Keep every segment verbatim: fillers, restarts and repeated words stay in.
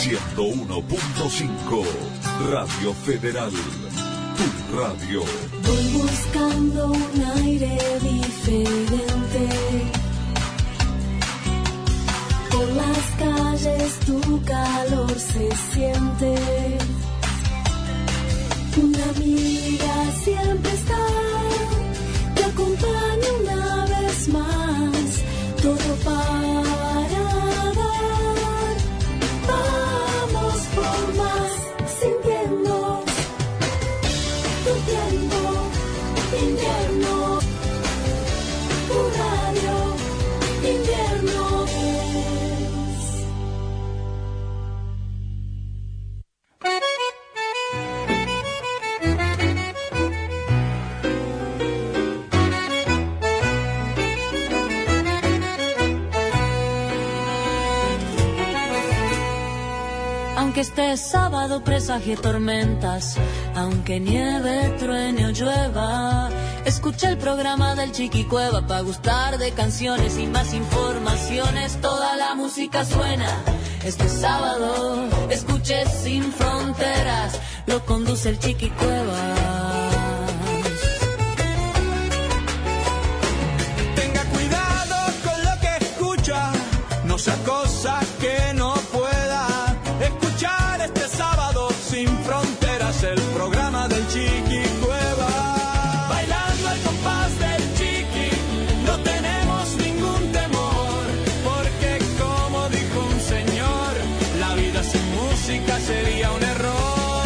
ciento uno punto cinco, Radio Federal, tu radio. Voy buscando un aire diferente. Por las calles tu calor se siente. Una amiga siempre está, te acompaña una vez más, todo para dar. Vamos por más, sintiendo tu tiempo, invierno, tu radio, invierno es. Aunque este sábado presagie tormentas, aunque nieve, truene o llueva, escucha el programa del Chiquicueva pa' gustar de canciones y más informaciones. Toda la música suena este sábado. Escuche Sin Fronteras, lo conduce el Chiquicueva. Tenga cuidado con lo que escucha, no sea cosa que no pueda escuchar este sábado Sin Fronteras, el programa del Chiquicueva. Bailando al compás del Chiqui, no tenemos ningún temor, porque como dijo un señor, la vida sin música sería un error.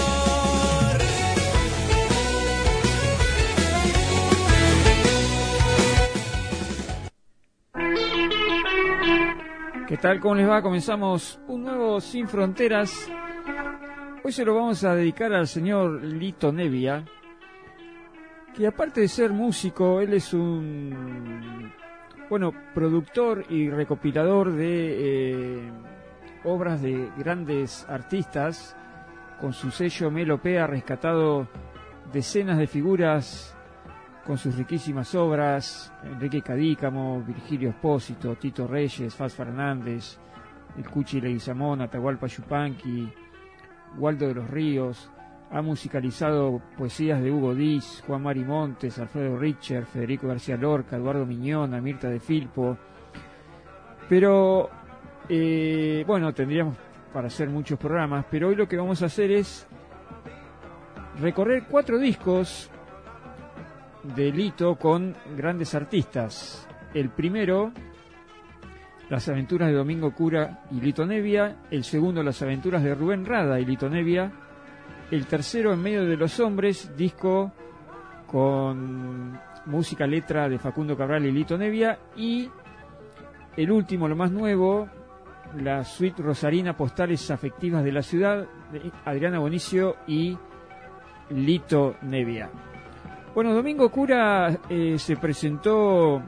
¿Qué tal? ¿Cómo les va? Comenzamos un nuevo Sin Fronteras. Hoy se lo vamos a dedicar al señor Lito Nebbia, que aparte de ser músico, él es un, bueno, productor y recopilador de eh, obras de grandes artistas. Con su sello Melopea ha rescatado decenas de figuras con sus riquísimas obras: Enrique Cadícamo, Virgilio Espósito, Tito Reyes, Faz Fernández, el Cuchi Leguizamón, Atahualpa Yupanqui, Waldo de los Ríos. Ha musicalizado poesías de Hugo Diz, Juan Mari Montes, Alfredo Richter, Federico García Lorca, Eduardo Miñona, Mirta de Filpo. Pero, eh, bueno, tendríamos para hacer muchos programas, pero hoy lo que vamos a hacer es recorrer cuatro discos de Lito con grandes artistas. El primero, Las aventuras de Domingo Cura y Lito Nebbia. El segundo, Las aventuras de Rubén Rada y Lito Nebbia. El tercero, En medio de los hombres, disco con música, letra de Facundo Cabral y Lito Nebbia. Y el último, lo más nuevo, la suite rosarina, Postales afectivas de la ciudad, de Adriana Bonicio y Lito Nebbia. Bueno, Domingo Cura eh, se presentó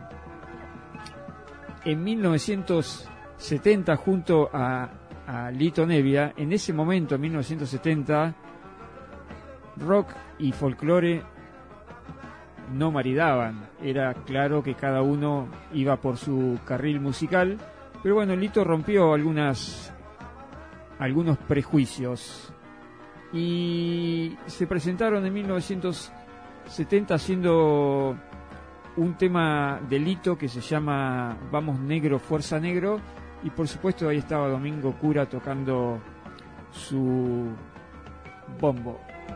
en mil novecientos setenta junto a, a Lito Nebbia. En ese momento, en mil novecientos setenta, rock y folclore no maridaban. Era claro que cada uno iba por su carril musical, pero bueno, Lito rompió algunas, algunos prejuicios y se presentaron en mil novecientos setenta haciendo un tema de Lito que se llama Vamos Negro, Fuerza Negro, y por supuesto ahí estaba Domingo Cura tocando su bombo.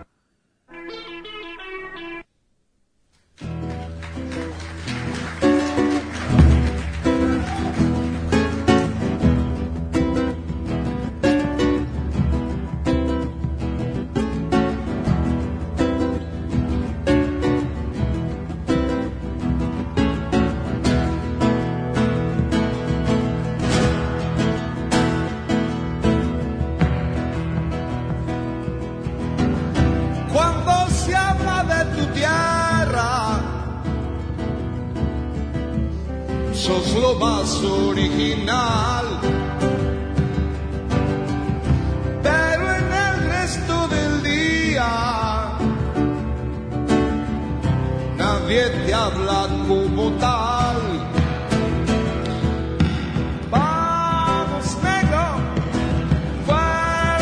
Sos lo más original, pero en el resto del día nadie te habla como tal. Vamos negro, fuerza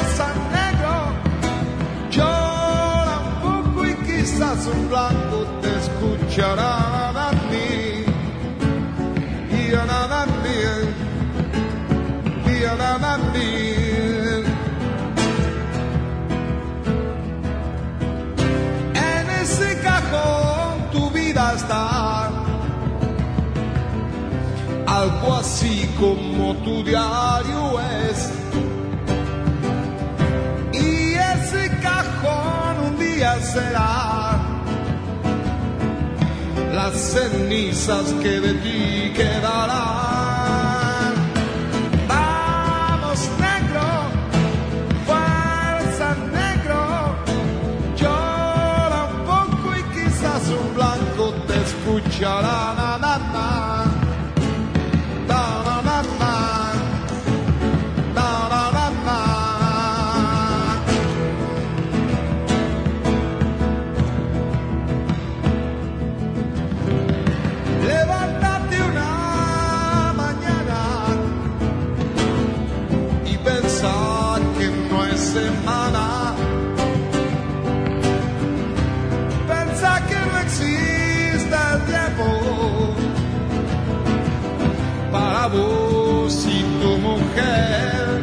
blanco te escucharán a mí. Y a nada bien, y a nada bien. En ese cajón tu vida está, algo así como tu diario es. Y ese cajón un día será las cenizas que de ti quedarán. Vamos negro, fuerza negro, llora un poco y quizás un blanco te escuchará. Na, na, na. Semana, pensa que no existe el tiempo para vos y tu mujer,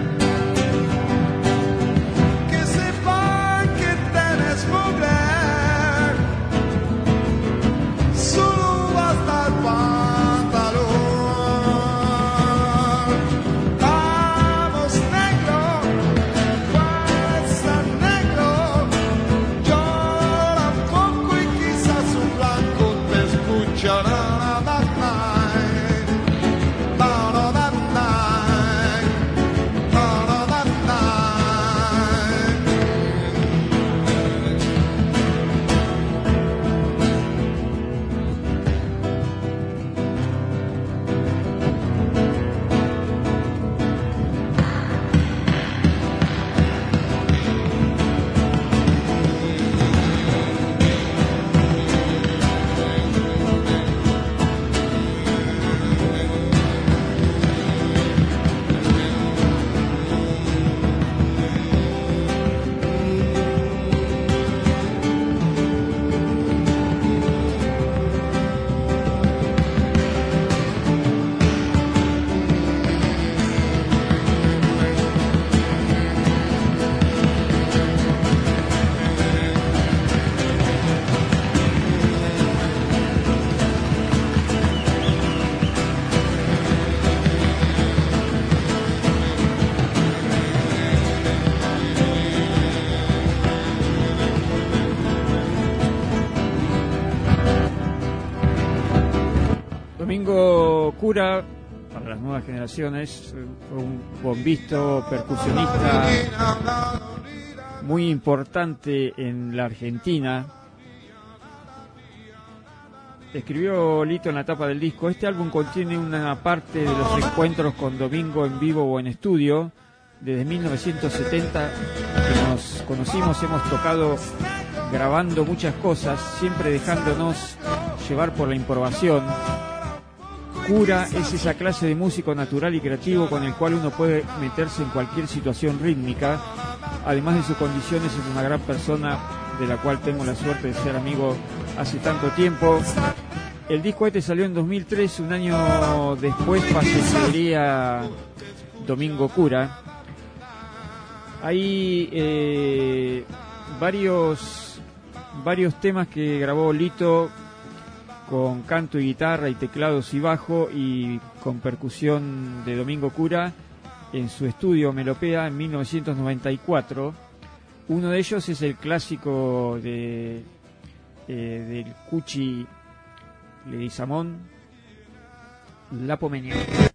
que sepan que tenés mujer, solo basta el pantalón. Domingo Cura, para las nuevas generaciones, fue un bombisto, percusionista muy importante en la Argentina. Escribió Lito en la tapa del disco: este álbum contiene una parte de los encuentros con Domingo en vivo o en estudio. Desde mil novecientos setenta que nos conocimos hemos tocado grabando muchas cosas, siempre dejándonos llevar por la improvisación. Cura es esa clase de músico natural y creativo con el cual uno puede meterse en cualquier situación rítmica. Además de sus condiciones, es una gran persona de la cual tengo la suerte de ser amigo hace tanto tiempo. El disco este salió en dos mil tres, un año después fallecería Domingo Cura. Hay eh, varios, varios temas que grabó Lito con canto y guitarra y teclados y bajo, y con percusión de Domingo Cura en su estudio Melopea en mil novecientos noventa y cuatro. Uno de ellos es el clásico de eh, del Cuchi Leguizamón, La Pomeña.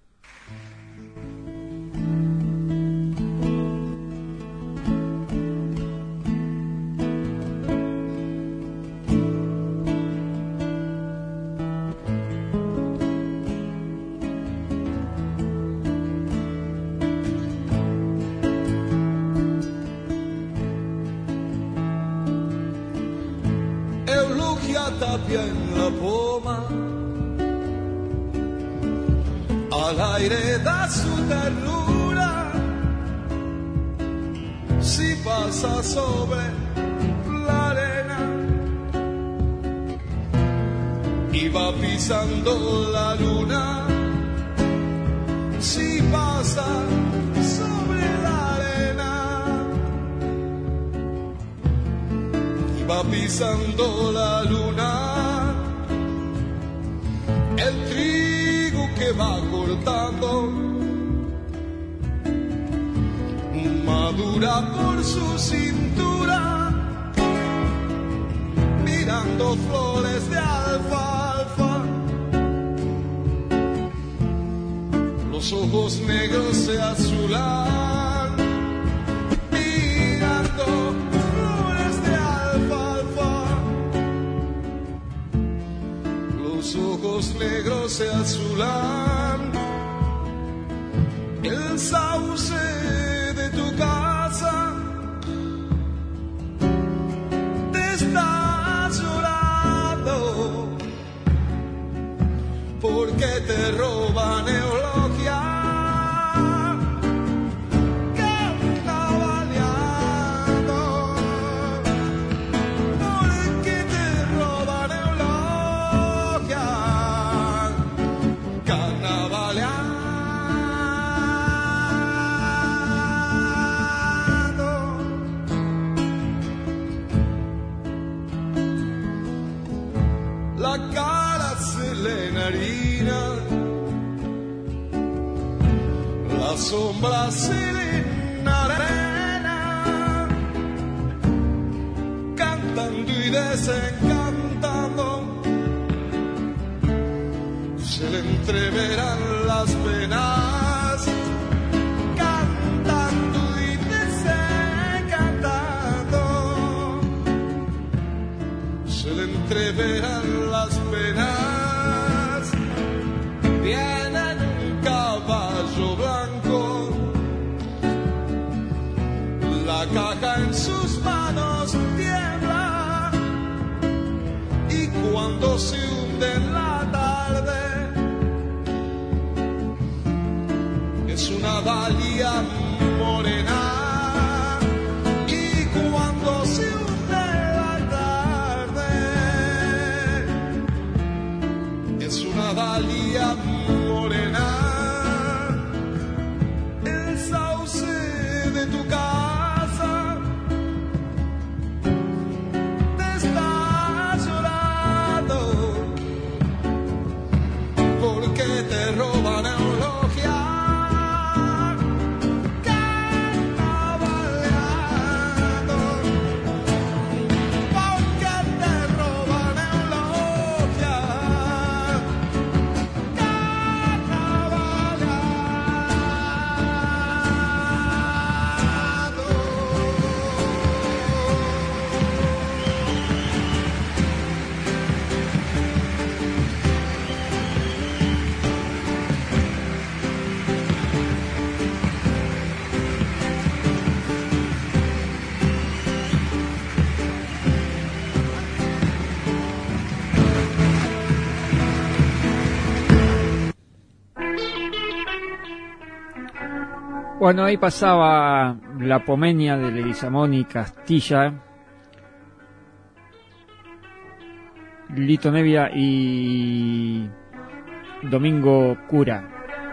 Tapia en la poma, al aire da su ternura, si pasa sobre la arena, va pisando la luna, si pasa sobre la arena, y va pisando la luna, el trigo que va cortando, madura por su cintura, mirando flores de alfalfa. Los ojos negros se azulan, mirando flores de alfalfa. Los ojos negros se azulan, el sauce de tu casa te está llorando, porque te roban eulogia, carnavaleando, porque te roban eulogia, carnavaleando. La cara se le enharina, la sombra se le enarena, cantando y desencantando, se le entreverán las penas, cantando y desencantando, se le entreverán las penas. Viene en un caballo blanco, la caja en sus manos tiembla, y cuando se hunde en la tarde, es una dalia morena, y cuando se hunde en la tarde, es una dalia morena, el sauce de tu casa te está llorando, porque te roban eulogia, carnavaleando, porque te roban eulogia, Bueno, ahí pasaba La Pomenia de Leguizamón y Castilla, Lito Nevia y Domingo Cura.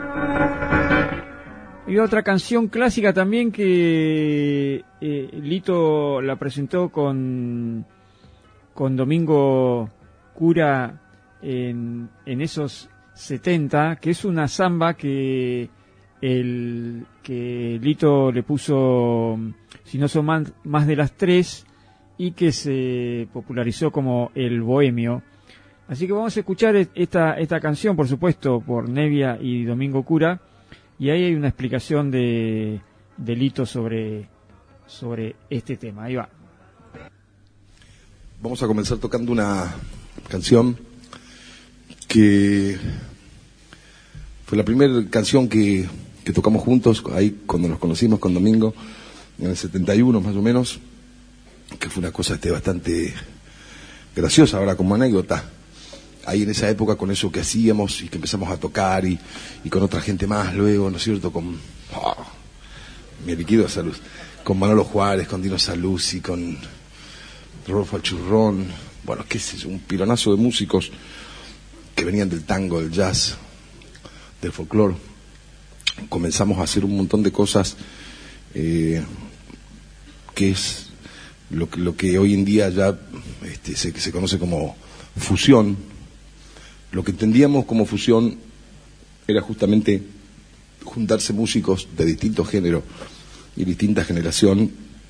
Y otra canción clásica también que eh, Lito la presentó con, con Domingo Cura en, en esos setenta, que es una samba que el que Lito le puso Si no son más, más de las tres, y que se popularizó como El Bohemio. Así que vamos a escuchar esta, esta canción, por supuesto, por Nevia y Domingo Cura, y ahí hay una explicación de, de Lito sobre, sobre este tema. Ahí va. Vamos a comenzar tocando una canción que fue la primera canción que que tocamos juntos, ahí cuando nos conocimos con Domingo, en el setenta y uno más o menos, que fue una cosa este, bastante graciosa ahora como anécdota. Ahí en esa época, con eso que hacíamos y que empezamos a tocar y, y con otra gente más luego, ¿no es cierto? Con oh, mi liquido de salud, con Manolo Juárez, con Dino Saluzzi, con Rodolfo Churrón, bueno, qué sé yo, un pilonazo de músicos que venían del tango, del jazz, del folclore. Comenzamos a hacer un montón de cosas eh, que es lo que, lo que hoy en día ya este, se, se conoce como fusión. Lo que entendíamos como fusión era justamente juntarse músicos de distintos géneros y distinta generación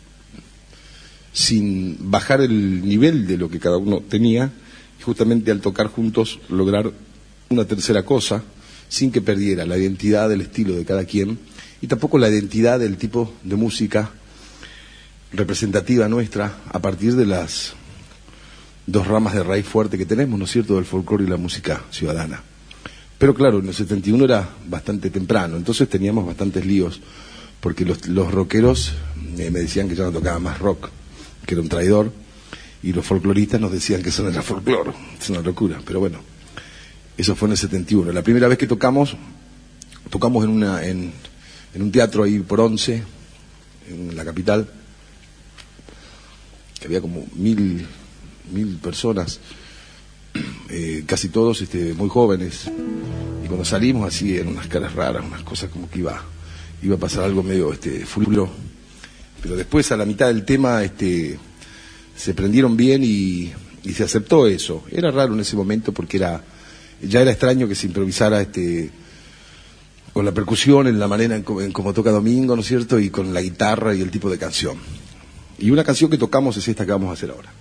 sin bajar el nivel de lo que cada uno tenía, y justamente al tocar juntos lograr una tercera cosa sin que perdiera la identidad del estilo de cada quien y tampoco la identidad del tipo de música representativa nuestra a partir de las dos ramas de raíz fuerte que tenemos, ¿no es cierto?, del folclore y la música ciudadana. Pero claro, en el setenta y uno era bastante temprano, entonces teníamos bastantes líos, porque los, los rockeros eh, me decían que yo no tocaba más rock, que era un traidor, y los folcloristas nos decían que eso no era folclore. Es una locura, pero bueno, eso fue en el setenta y uno. La primera vez que tocamos, tocamos en, una, en, en un teatro ahí por Once, en la capital, que había como mil, mil personas, eh, casi todos este, muy jóvenes, y cuando salimos así eran unas caras raras, unas cosas como que iba, iba a pasar algo medio este, fulgro, pero después a la mitad del tema este, se prendieron bien y, y se aceptó eso. Era raro en ese momento porque era ya era extraño que se improvisara este con la percusión en la manera en, en como toca Domingo, ¿no es cierto?, y con la guitarra y el tipo de canción. Y una canción que tocamos es esta que vamos a hacer ahora.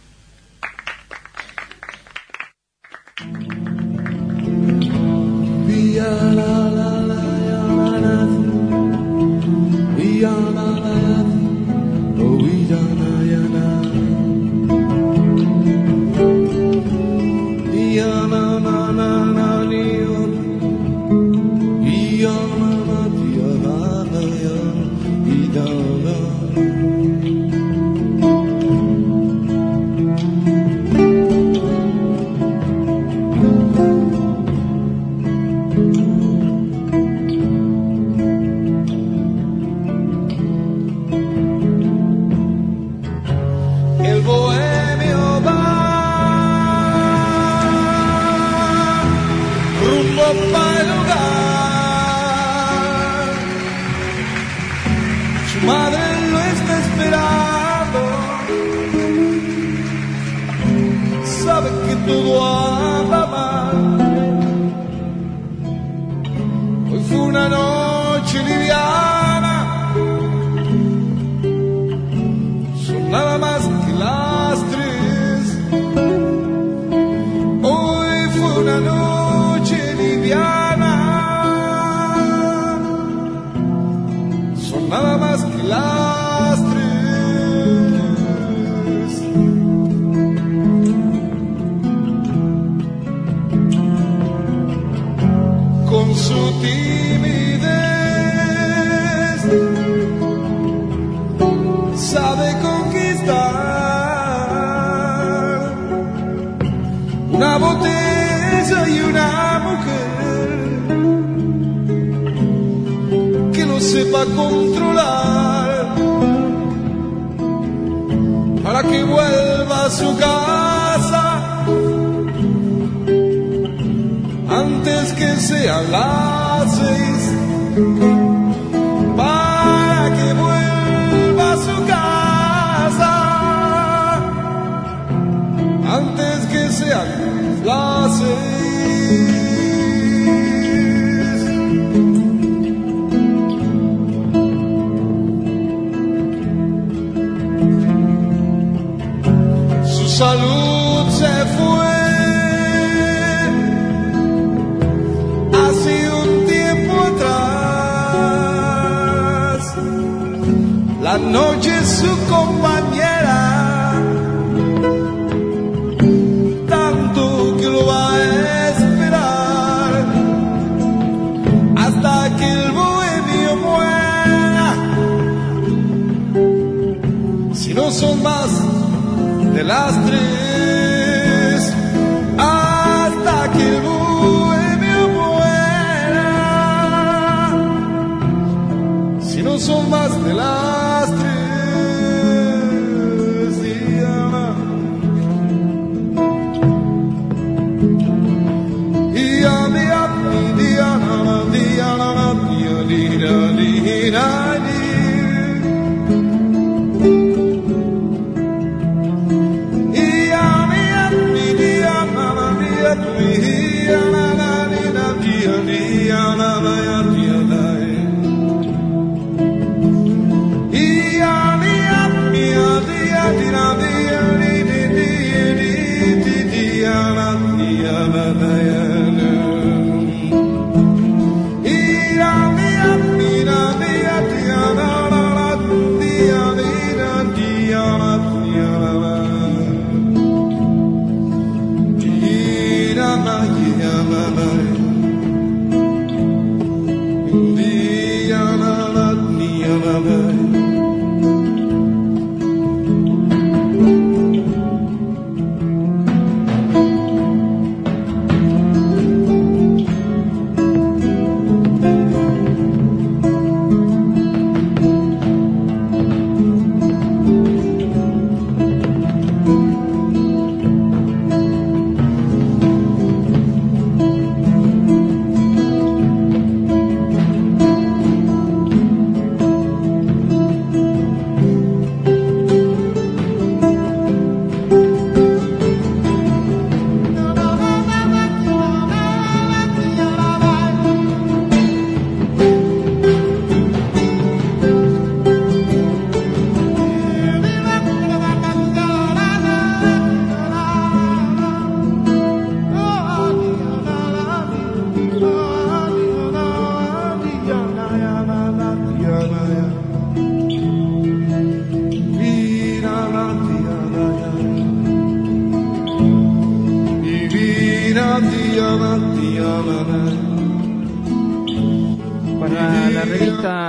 Salud se fue hace un tiempo atrás. La noche es su compañera, tanto que lo va a esperar hasta que el bohemio muera. Si no son más de las tres, hasta que el bohemio muera. Si no son más de las tres,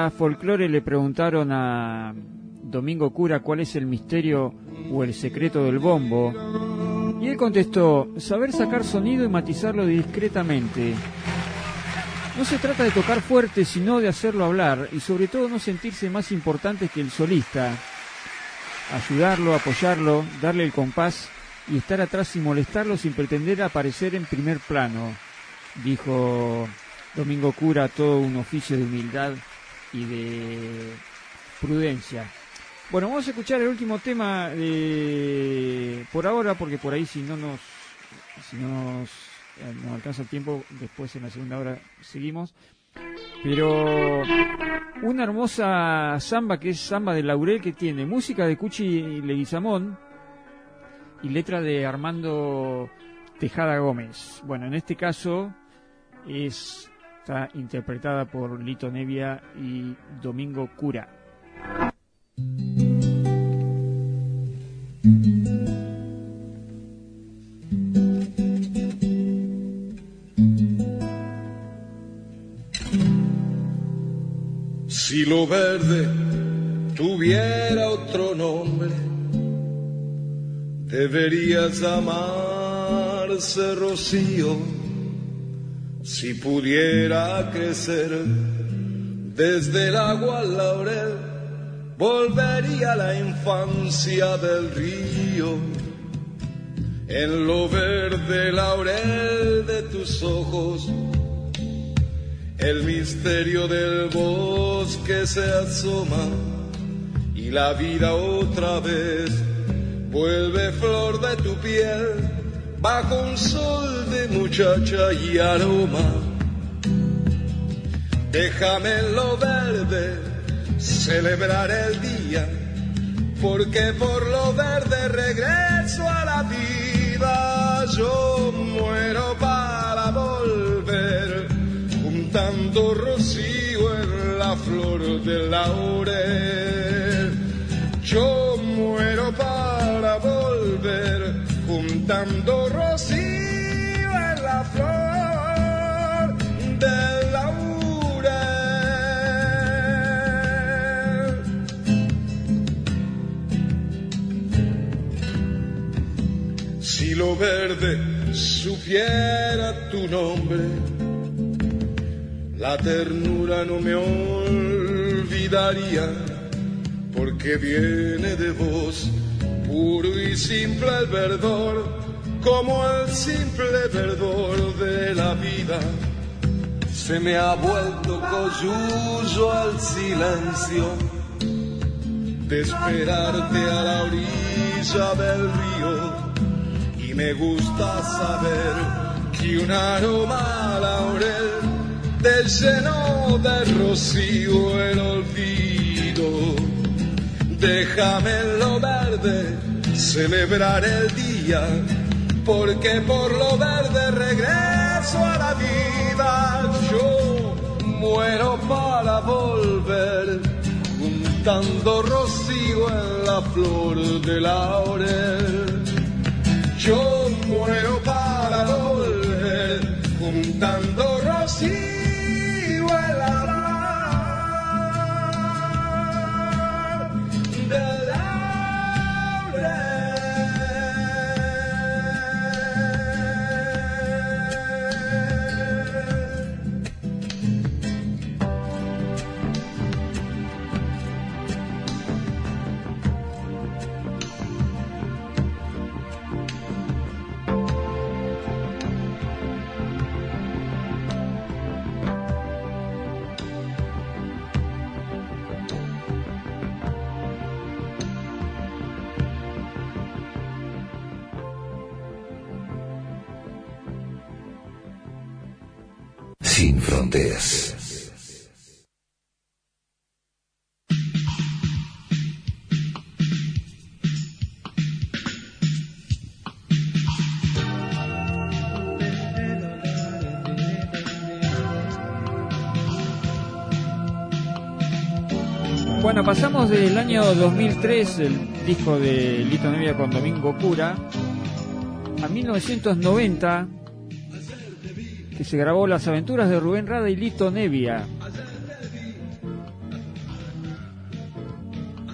revista Folklore le preguntaron a Domingo Cura cuál es el misterio o el secreto del bombo, y él contestó: saber sacar sonido y matizarlo discretamente. No se trata de tocar fuerte, sino de hacerlo hablar, y sobre todo no sentirse más importante que el solista. Ayudarlo, apoyarlo, darle el compás y estar atrás sin molestarlo, sin pretender aparecer en primer plano, dijo Domingo Cura, todo un oficio de humildad y de prudencia. Bueno, vamos a escuchar el último tema de, por ahora, porque por ahí si no nos, si no nos, eh, nos alcanza el tiempo, después en la segunda hora seguimos. Pero una hermosa samba que es Samba de Laurel, que tiene música de Cuchi Leguizamón y letra de Armando Tejada Gómez. Bueno, en este caso es, está interpretada por Lito Nevia y Domingo Cura. Si lo verde tuviera otro nombre, debería llamarse rocío. Si pudiera crecer desde el agua al laurel, volvería a la infancia del río. En lo verde laurel de tus ojos, el misterio del bosque se asoma, y la vida otra vez vuelve flor de tu piel, bajo un sol de muchacha y aroma. Déjame en lo verde celebrar el día, porque por lo verde regreso a la vida. Yo muero para volver, juntando rocío en la flor del laurel. Yo muero para volver, juntando rocío en la flor del laurel. Si lo verde supiera tu nombre, la ternura no me olvidaría, porque viene de vos, puro y simple el verdor, como el simple verdor de la vida. Se me ha vuelto coyuyo al silencio de esperarte a la orilla del río, y me gusta saber que un aroma laurel te llenó de rocío el olvido. Déjame en lo verde celebrar el día, porque por lo verde regreso a la vida. Yo muero para volver, juntando rocío en la flor del laurel. Yo muero para volver, juntando rocío en la flor del laurel. Sin fronteras. Bueno, pasamos del año dos mil tres, el disco de Lito Nevia con Domingo Cura, a mil novecientos noventa, que se grabó Las aventuras de Rubén Rada y Lito Nevia.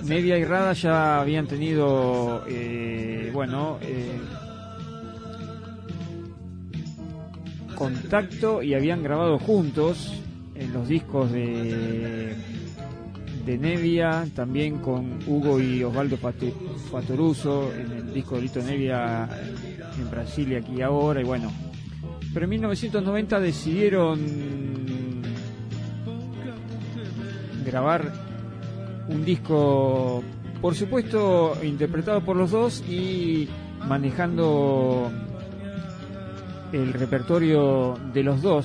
Nevia y Rada ya habían tenido, eh, bueno, eh, contacto y habían grabado juntos en los discos de, de Nevia, también con Hugo y Osvaldo Fattoruso, en el disco de Lito Nevia en Brasil y Aquí y Ahora, y bueno. Pero en mil novecientos noventa decidieron grabar un disco, por supuesto, interpretado por los dos y manejando el repertorio de los dos,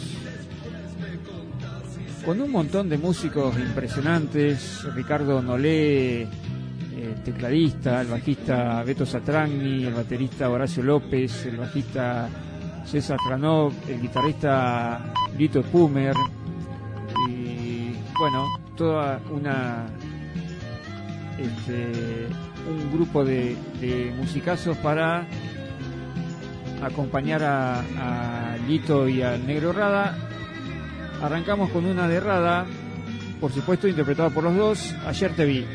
con un montón de músicos impresionantes. Ricardo Nolé, el tecladista, el bajista Beto Satragni, el baterista Horacio López, el bajista César Franov, el guitarrista Lito Spumer, y bueno, toda una este, un grupo de, de musicazos para acompañar a, a Lito y al Negro Rada. Arrancamos con una de Rada, por supuesto interpretada por los dos, Ayer te vi.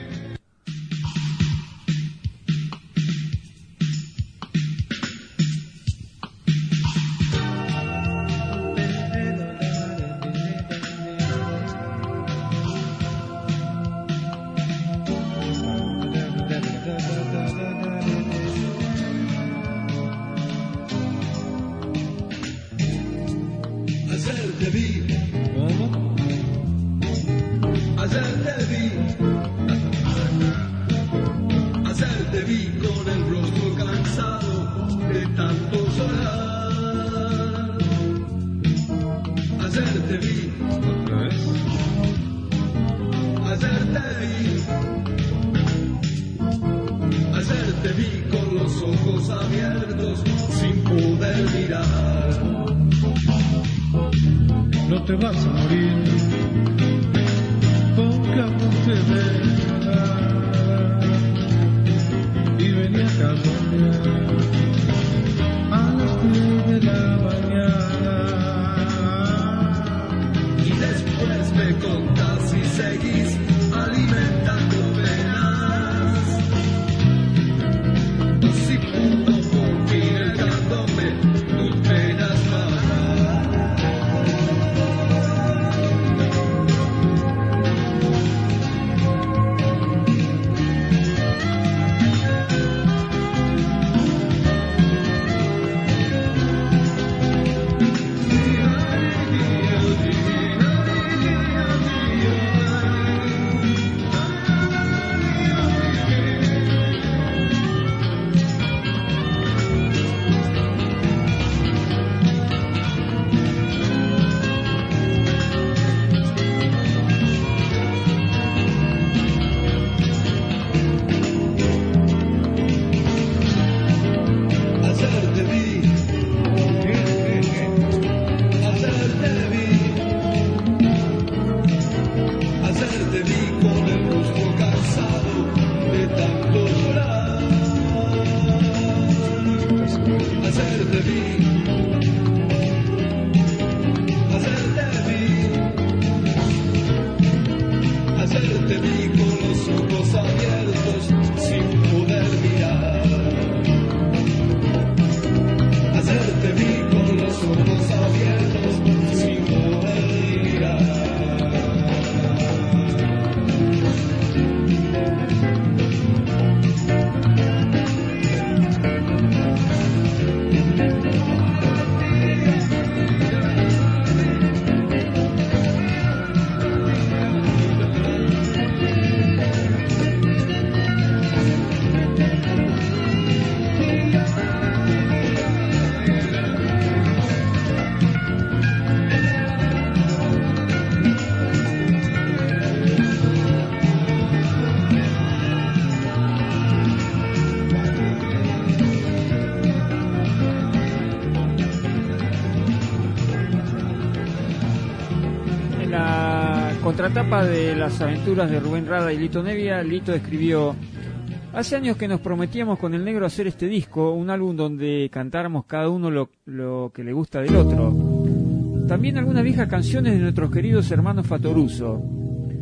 Contratapa de las aventuras de Rubén Rada y Lito Nevia, Lito escribió: hace años que nos prometíamos con el Negro hacer este disco, un álbum donde cantáramos cada uno lo, lo que le gusta del otro. También algunas viejas canciones de nuestros queridos hermanos Fattoruso.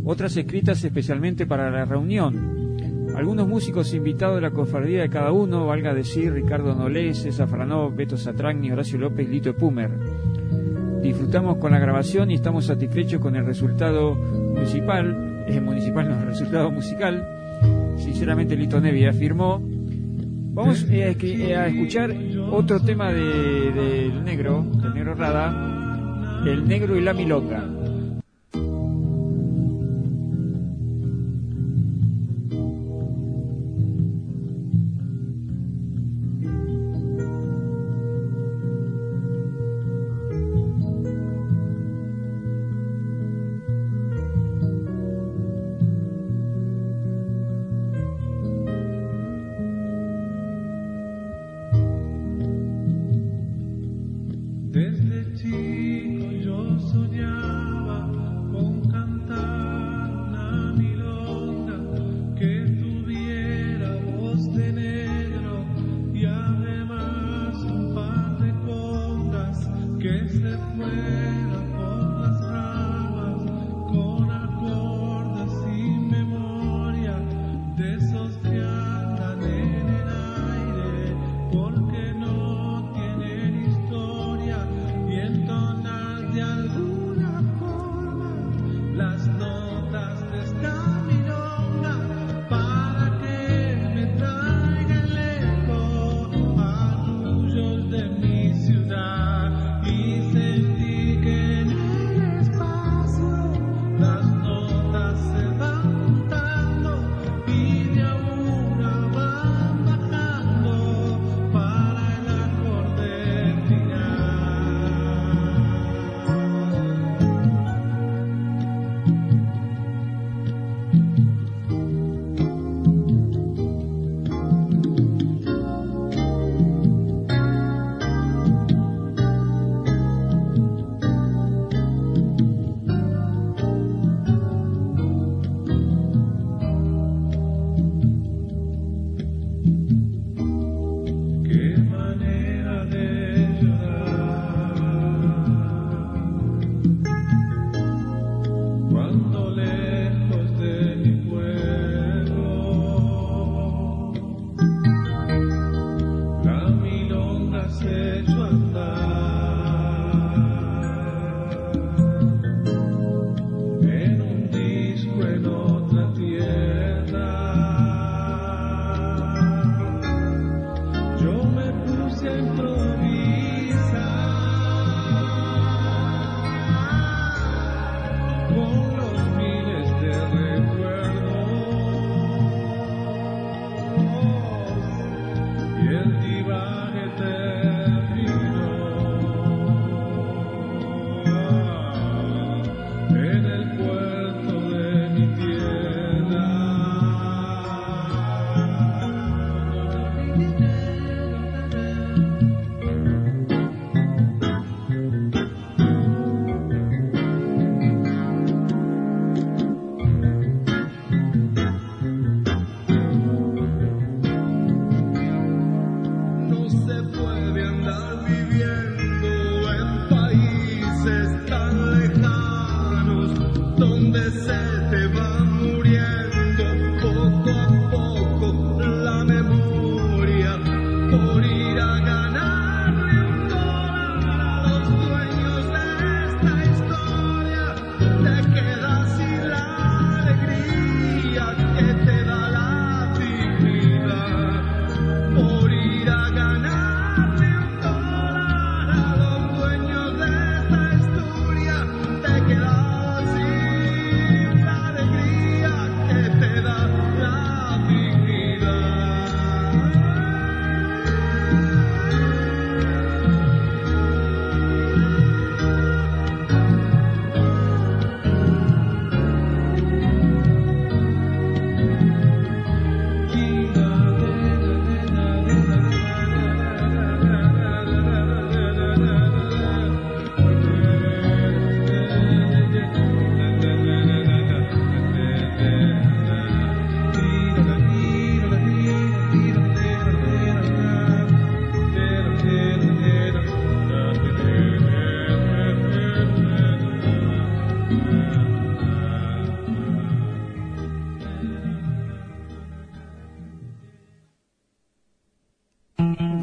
otras escritas especialmente para la reunión. Algunos músicos invitados de la cofradía de cada uno, valga decir Ricardo Nolés, César Franó, Beto Satragni, Horacio López, Lito Epumer. Disfrutamos con la grabación y estamos satisfechos con el resultado municipal, eh, municipal no, el resultado musical. Sinceramente Lito Nevia afirmó. Vamos eh, a, a escuchar otro tema de, del negro, del negro Rada, El Negro y la Milonga. Desde chico yo soñaba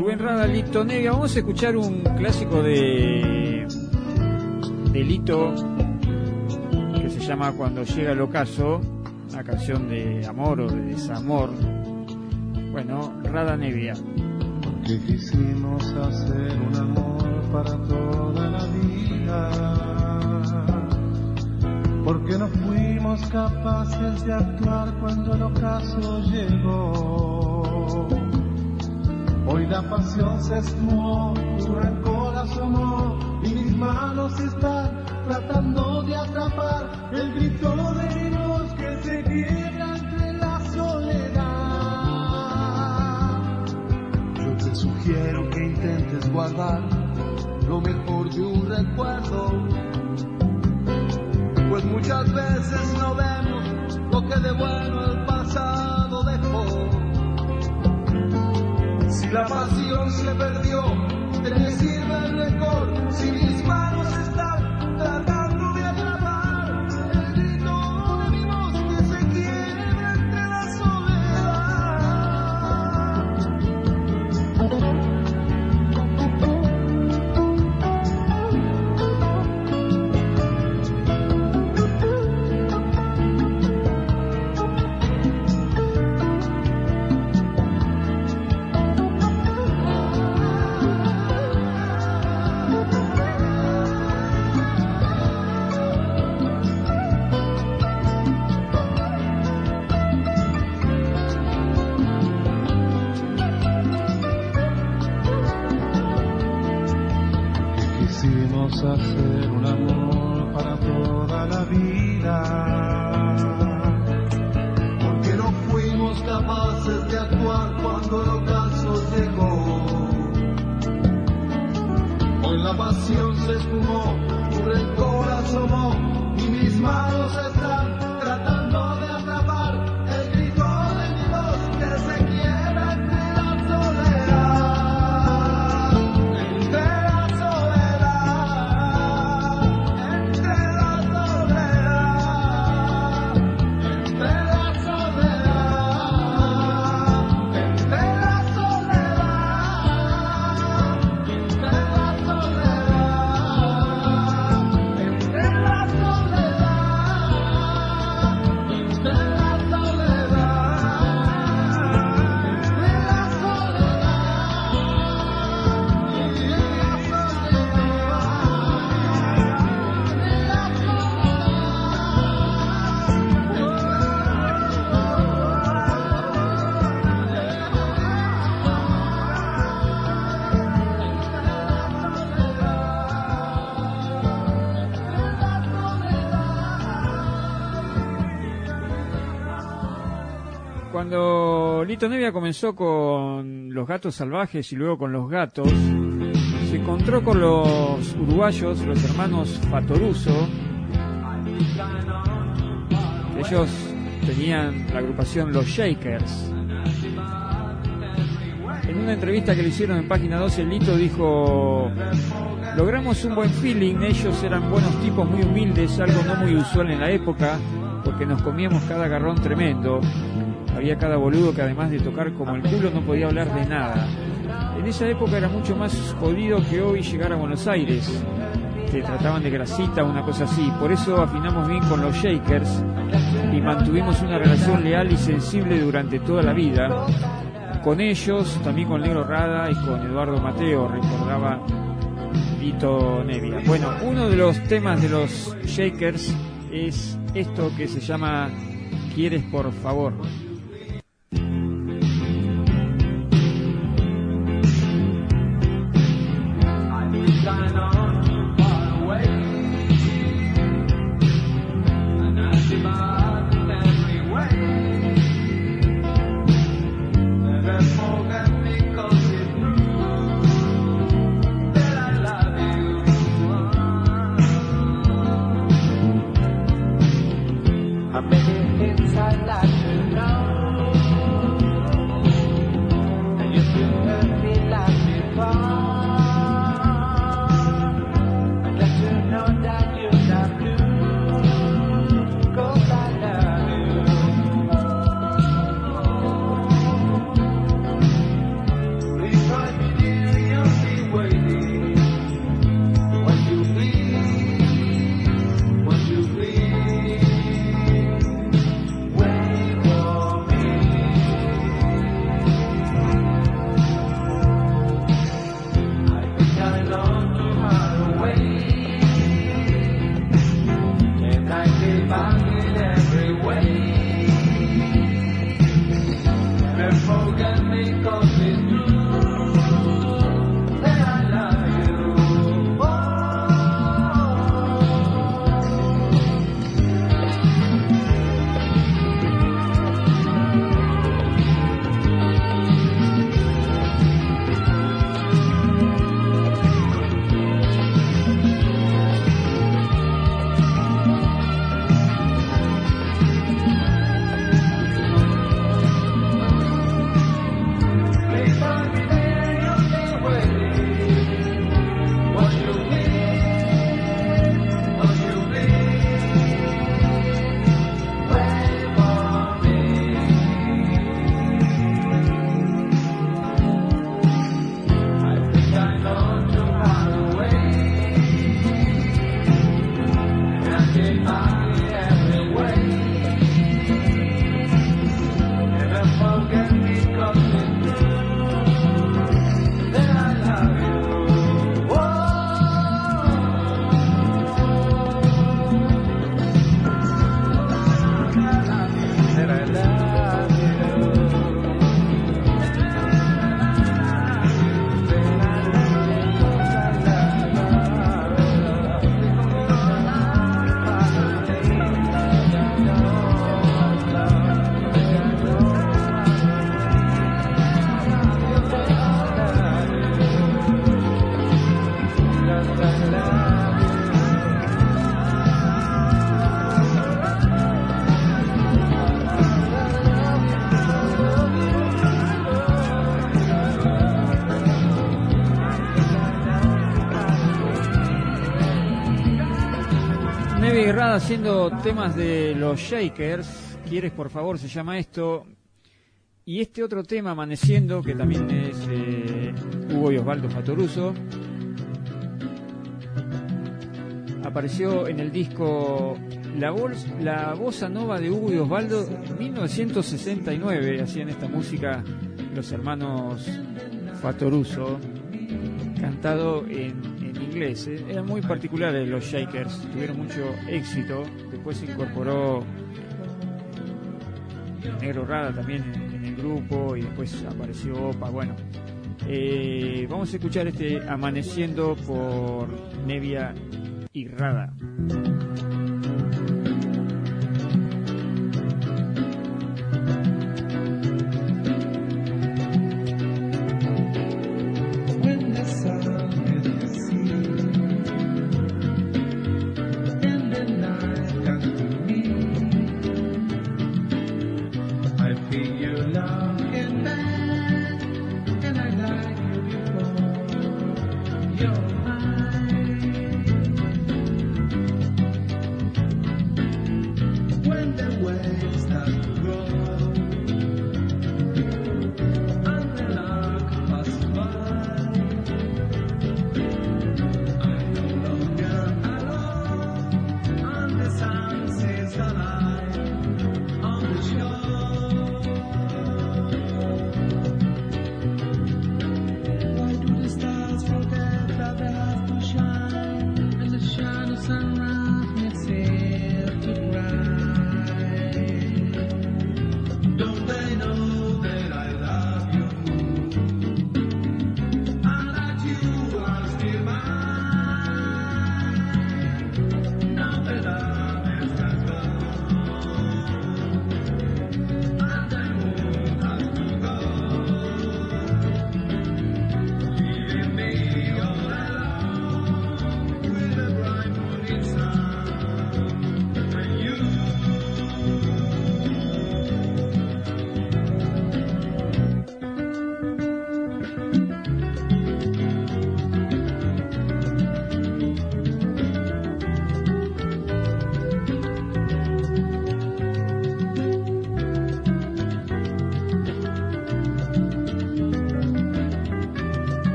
Rubén Rada, Lito Nevia. Vamos a escuchar un clásico de, de Lito que se llama Cuando llega el ocaso, una canción de amor o de desamor. Bueno, Rada Nevia. Porque quisimos hacer un amor para toda la vida, porque no fuimos capaces de actuar cuando el ocaso llegó. Hoy la pasión se esfumó, tu rencor asomó, y mis manos están tratando de atrapar el grito de mi voz que se quiebra entre la soledad. Yo te sugiero que intentes guardar lo mejor de un recuerdo, pues muchas veces no vemos lo que de bueno el pasado dejó. Si la pasión se perdió, ¿de qué sirve el rencor? Si mis manos están tratando de atrapar el grito de mi voz que se quiebra entre la hacer un amor para toda la vida, porque no fuimos capaces de actuar cuando el ocaso llegó. Hoy la pasión se esfumó, tu rencor asomó, y mis manos están tratando de atrapar el grito de mi voz que se quiebra entre la soledad, entre la Cuando Lito Nevia comenzó con Los Gatos Salvajes y luego con Los Gatos, se encontró con los uruguayos, los hermanos Fatoruso. Ellos tenían la agrupación Los Shakers. En una entrevista que le hicieron en Página doce, Lito dijo: logramos un buen feeling, ellos eran buenos tipos, muy humildes, algo no muy usual en la época, porque nos comíamos cada garrón tremendo. Había cada boludo que además de tocar como el culo no podía hablar de nada. En esa época era mucho más jodido que hoy llegar a Buenos Aires. Te trataban de grasita, una cosa así. Por eso afinamos bien con los Shakers y mantuvimos una relación leal y sensible durante toda la vida. Con ellos, también con Negro Rada y con Eduardo Mateo, recordaba Lito Nevia. Bueno, uno de los temas de los Shakers es esto que se llama ¿Quieres por favor? Many things I'd like to know. Haciendo temas de los Shakers, ¿quieres por favor? Se llama esto. Y este otro tema, Amaneciendo, que también es eh, Hugo y Osvaldo Fattoruso, apareció en el disco La, Bol- La Bossa Nova de Hugo y Osvaldo en mil novecientos sesenta y nueve. Hacían esta música los hermanos Fattoruso, cantado en inglés. ¿eh? Eran muy particulares los Shakers, tuvieron mucho éxito. Después se incorporó Negro Rada también en, en el grupo, y después apareció Opa. Bueno, eh, vamos a escuchar este Amaneciendo por Nevia y Rada.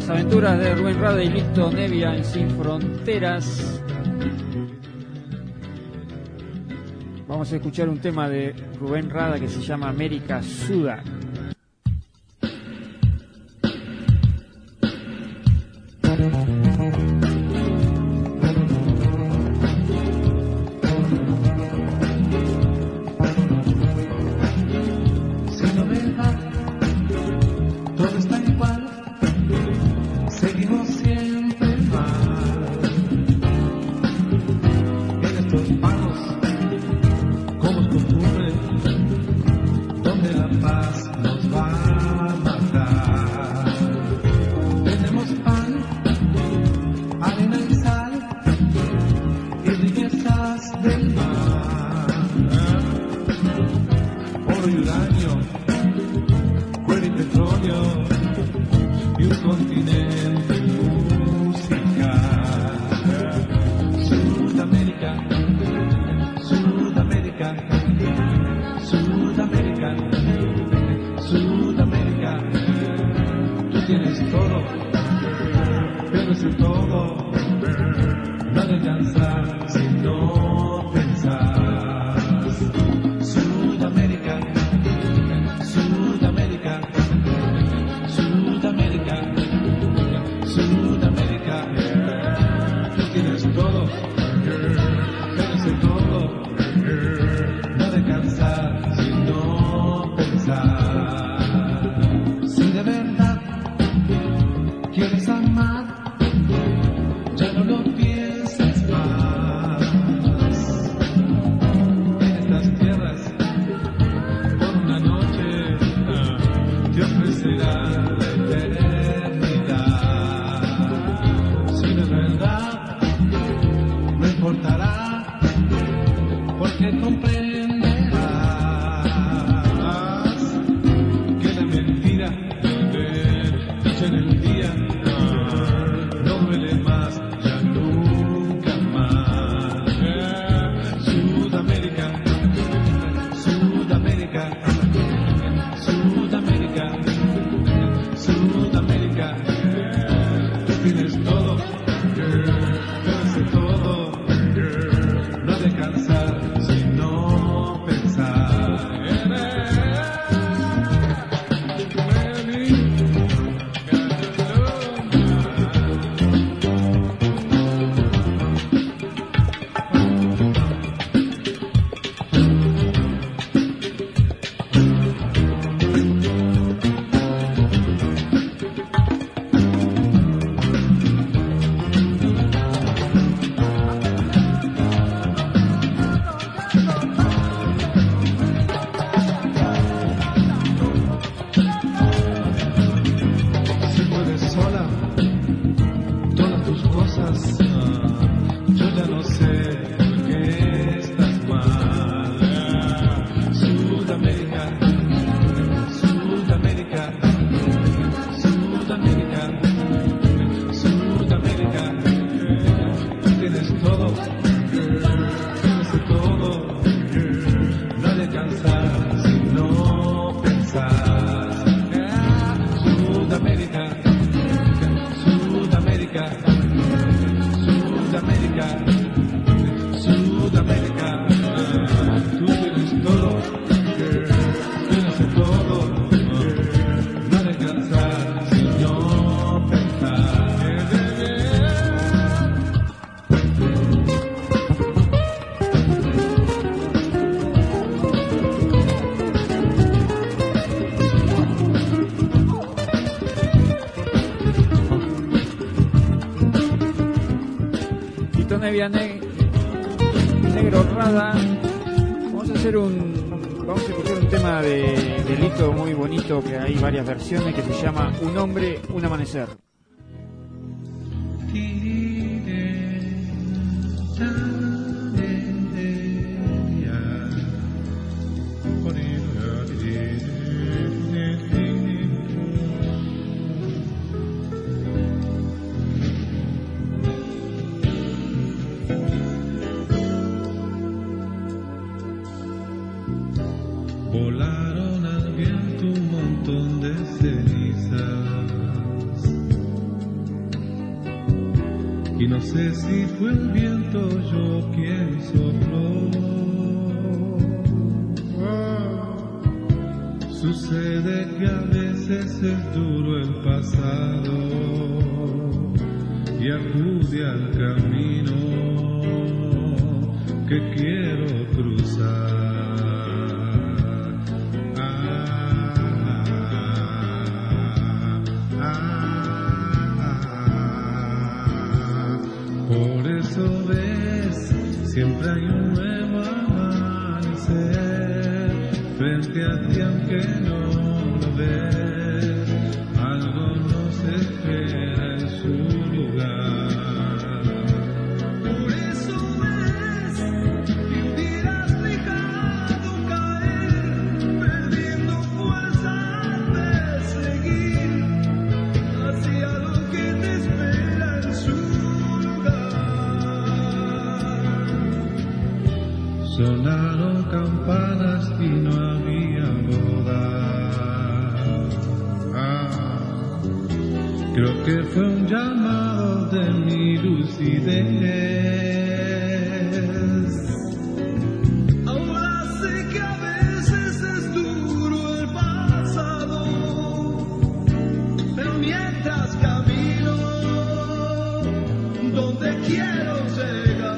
Las aventuras de Rubén Rada y Lito Nevia en Sin Fronteras. Vamos a escuchar un tema de Rubén Rada que se llama América Suda. Ne Negro Rada. Vamos a hacer un vamos a escuchar un tema de, de Lito muy bonito, que hay varias versiones, que se llama Un hombre, un amanecer. Volaron al viento un montón de cenizas y no sé si fue el viento yo quien sopló. Sucede que a veces es duro el pasado y acude al camino que quiero cruzar. Por eso ves, siempre hay un nuevo amanecer frente a ti, aunque no lo ves, algo nos espera en su lugar. Por eso ves, que hubieras dejado caer, perdiendo fuerza de seguir hacia lo que te espera en su lugar. Sonaron campanas y no había boda. Ah, creo que fue un llamado de mi lucidez. Ahora sé que a veces es duro el pasado, pero mientras camino donde quiero llegar.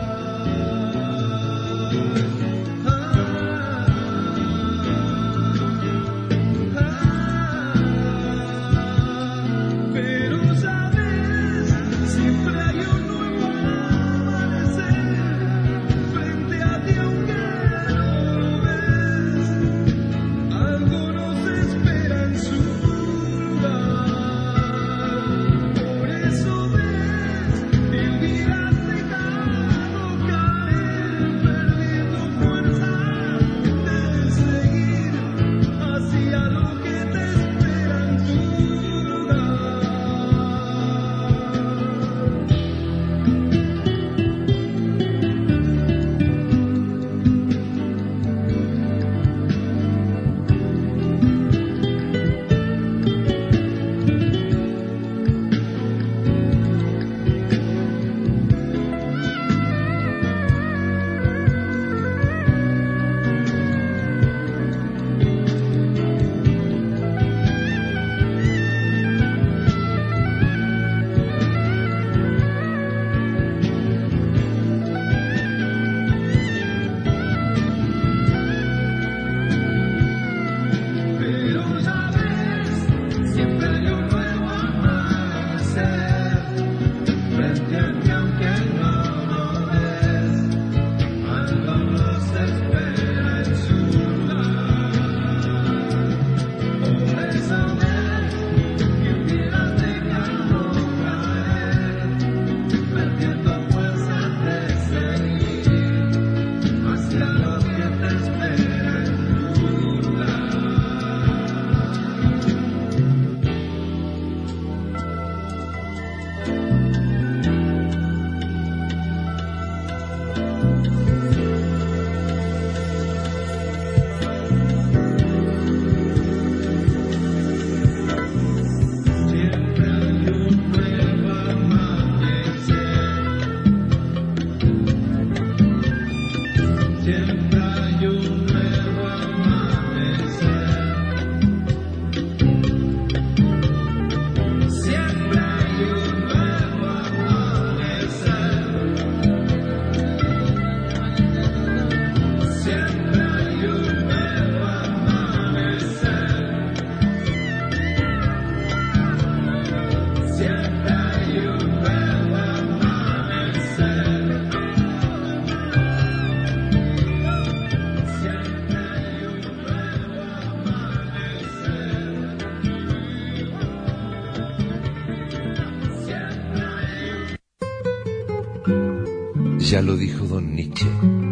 Ya lo dijo don Nietzsche.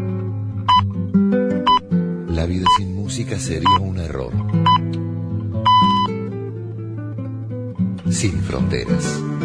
La vida sin música sería un error. Sin fronteras.